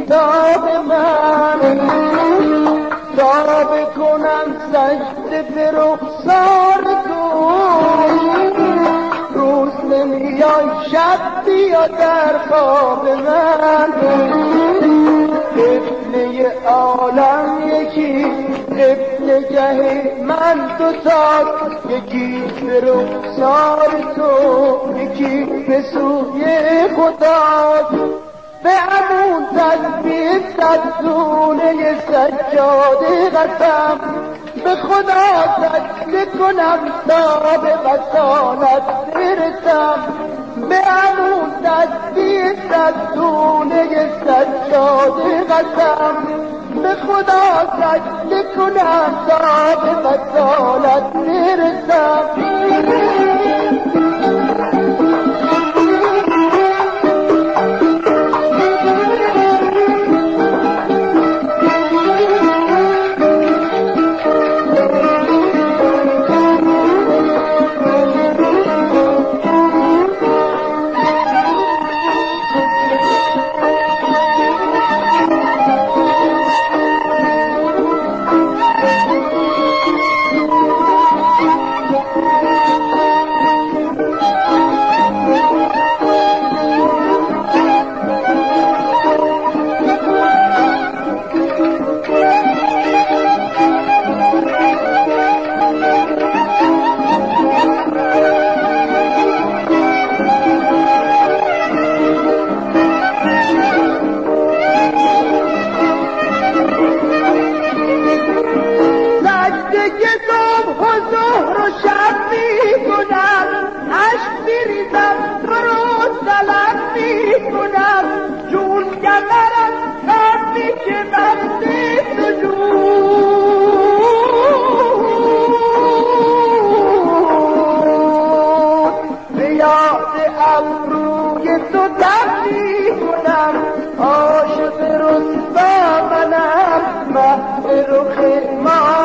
بیتاب من تا بکنم سجده به رخسار تو روز نمیای شب بیا در خواب من قبله عالم یکی قبله گه من دوتاست یکی به رخسار تو یکی به سوی خداست به همون تسبیح صدونه سجاده قسم به خدا سجده کنم تا به وصالت برسم به همون تسبیح صدونه سجاده قسم به خدا سجده کنم تا به وصالت برسم رخ ما